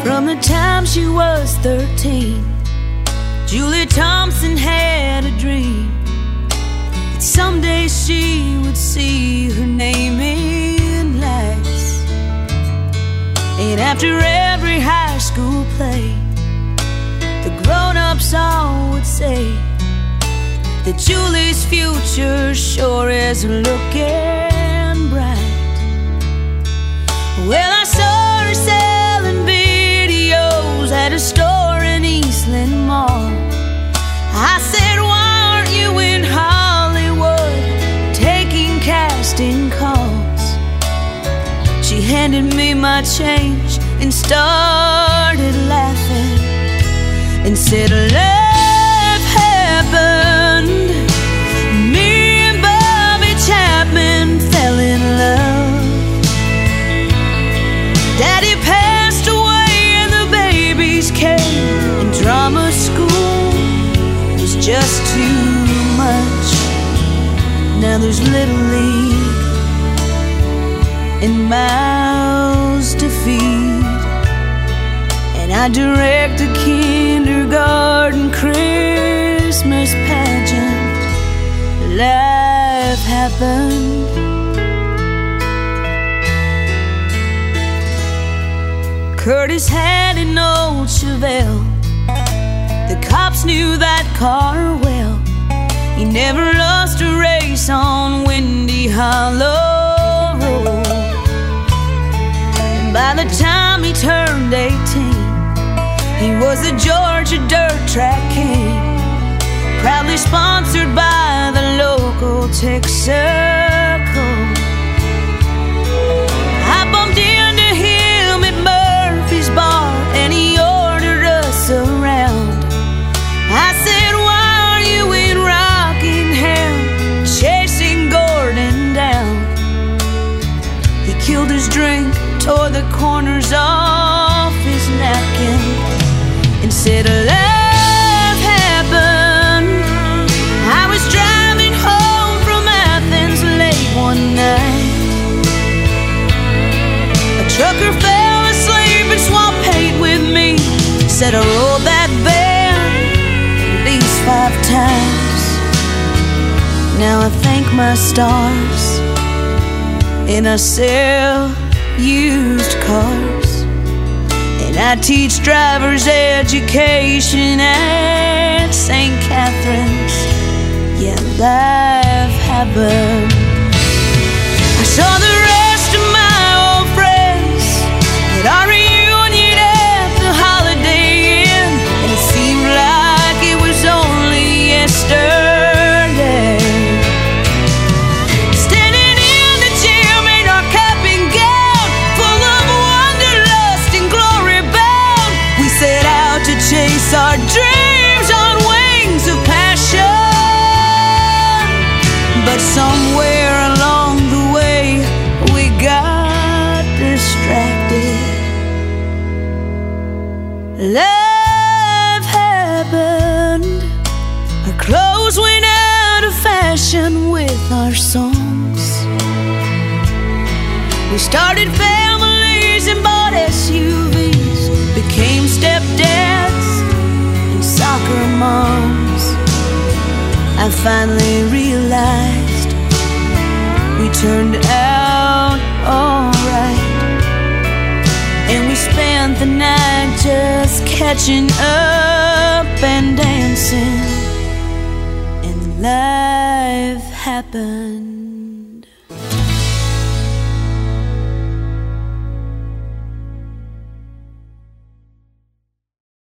From the time she was 13, Julie Thompson had a dream that someday she would see her name in lights. And after every high school play, the grown-ups all would say that Julie's future sure is looking bright. Well, I saw her selling videos at a store in Eastland Mall. I said, why aren't you in Hollywood taking casting calls? She handed me my change and started laughing and said, love happened. Me and Bobby Chapman fell in love. Daddy passed away and the babies came, and drama school was just too much. Now there's Little League and mouths to feed, and I direct a kindergarten Christmas pageant. Life happened. Curtis had an old Chevelle. The cops knew that car well. He never lost a race on Windy Hollow Road. And by the time he turned 18, he was the Georgia Dirt Track King, proudly sponsored by the local Texaco. I bumped into him at Murphy's Bar and he ordered us around. I said, why are you in Rockingham chasing Gordon down? He killed his drink, tore the corners off his napkin, and said, love happened. I was driving home from Athens late one night. A trucker fell asleep and swamped paint with me. Said I rolled that band at least 5 times. Now I thank my stars and I sell used cars, and I teach driver's education at St. Catherine's. Yeah, life happened. I saw the rest of my old friends at our reunion at the Holiday Inn, and it seemed like it was only yesterday. Standing in the gym in our cap and gown, full of wanderlust and glory bound, we set out to chase our dreams on wings of passion. But somewhere along the way we got distracted. Life happened. Our clothes went out of fashion with our songs. We started families and bought SUVs, became stepdads and soccer moms. I finally realized we turned out alright, and we spent the night just catching up and dancing, and life happened.